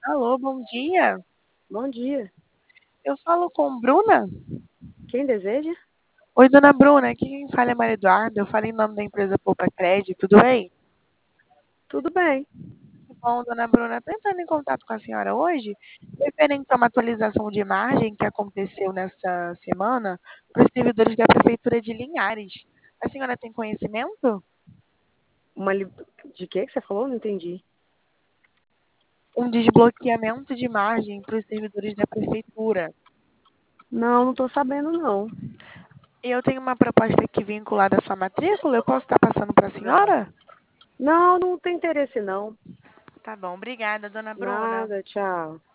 Alô, bom dia. Bom dia. Eu falo com Bruna? Quem deseja? Oi, dona Bruna, aqui quem fala é Maria Eduarda. Eu falo em nome da empresa Poupa Crédito, tudo bem? Tudo bem. Bom, dona Bruna, estou entrando em contato com a senhora hoje, referente a uma atualização de margem que aconteceu nessa semana para os servidores da Prefeitura de Linhares. A senhora tem conhecimento? Uma li... De que você falou? Não entendi. Um desbloqueamento de margem para os servidores da Prefeitura. Não estou sabendo, não. E eu tenho uma proposta aqui vinculada à sua matrícula, eu posso estar passando para a senhora? Não tem interesse, não. Tá bom, obrigada, dona Bruna. Nada, tchau.